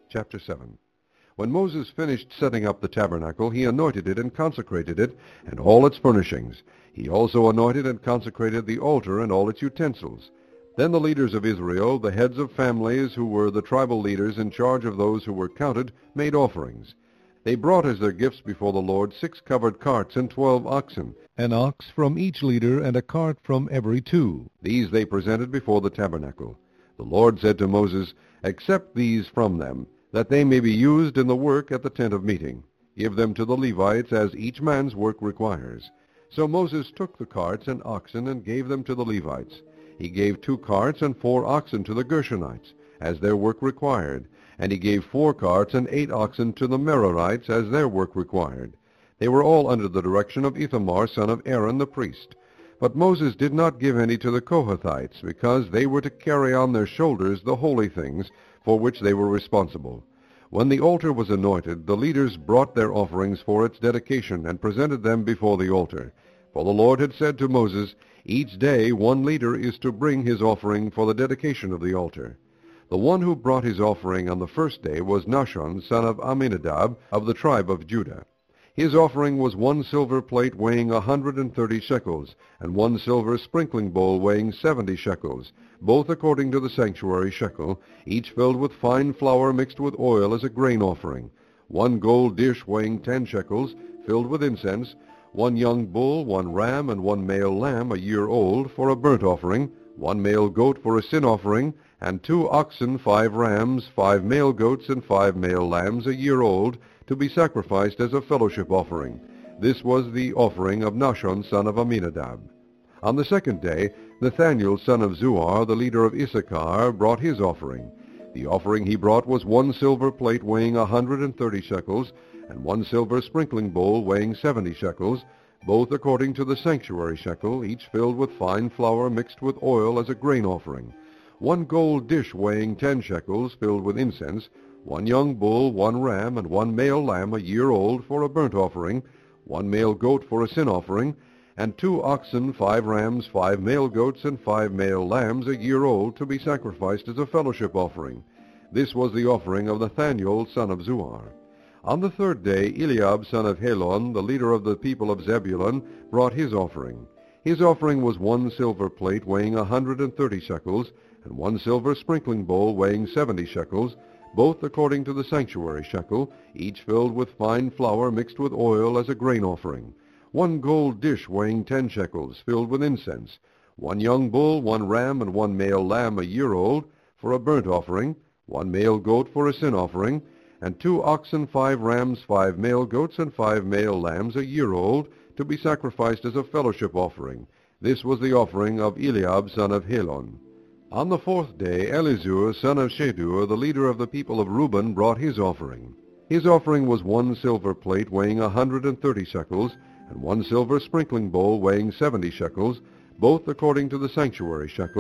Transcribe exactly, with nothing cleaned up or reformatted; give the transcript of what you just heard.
chapter seven. When Moses finished setting up the tabernacle, he anointed it and consecrated it, and all its furnishings. He also anointed and consecrated the altar and all its utensils. Then the leaders of Israel, the heads of families who were the tribal leaders in charge of those who were counted, made offerings. They brought as their gifts before the Lord six covered carts and twelve oxen, an ox from each leader and a cart from every two. These they presented before the tabernacle. The Lord said to Moses, "Accept these from them, that they may be used in the work at the tent of meeting. Give them to the Levites as each man's work requires." So Moses took the carts and oxen and gave them to the Levites. He gave two carts and four oxen to the Gershonites, as their work required, and he gave four carts and eight oxen to the Merarites, as their work required. They were all under the direction of Ithamar, son of Aaron the priest. But Moses did not give any to the Kohathites, because they were to carry on their shoulders the holy things for which they were responsible. When the altar was anointed, the leaders brought their offerings for its dedication and presented them before the altar. For the Lord had said to Moses, "Each day one leader is to bring his offering for the dedication of the altar." The one who brought his offering on the first day was Nahshon, son of Amminadab, of the tribe of Judah. His offering was one silver plate weighing a hundred and thirty shekels, and one silver sprinkling bowl weighing seventy shekels, both according to the sanctuary shekel, each filled with fine flour mixed with oil as a grain offering, one gold dish weighing ten shekels, filled with incense, one young bull, one ram, and one male lamb a year old for a burnt offering, one male goat for a sin offering, and two oxen, five rams, five male goats, and five male lambs a year old, to be sacrificed as a fellowship offering. This was the offering of Nahshon, son of Amminadab. On the second day, Nathaniel, son of Zuar, the leader of Issachar, brought his offering. The offering he brought was one silver plate weighing a hundred and thirty shekels, and one silver sprinkling bowl weighing seventy shekels, both according to the sanctuary shekel, each filled with fine flour mixed with oil as a grain offering, one gold dish weighing ten shekels, filled with incense, one young bull, one ram, and one male lamb a year old for a burnt offering, one male goat for a sin offering, and two oxen, five rams, five male goats, and five male lambs a year old, to be sacrificed as a fellowship offering. This was the offering of Nathaniel, son of Zuar. On the third day, Eliab, son of Helon, the leader of the people of Zebulun, brought his offering. His offering was one silver plate weighing a hundred and thirty shekels, and one silver sprinkling bowl weighing seventy shekels, both according to the sanctuary shekel, each filled with fine flour mixed with oil as a grain offering, one gold dish weighing ten shekels, filled with incense, one young bull, one ram, and one male lamb a year old, for a burnt offering, one male goat for a sin offering, and two oxen, five rams, five male goats, and five male lambs a year old, to be sacrificed as a fellowship offering. This was the offering of Eliab, son of Helon. On the fourth day, Elizur, son of Shedur, the leader of the people of Reuben, brought his offering. His offering was one silver plate weighing a hundred and thirty shekels, and one silver sprinkling bowl weighing seventy shekels, both according to the sanctuary shekel,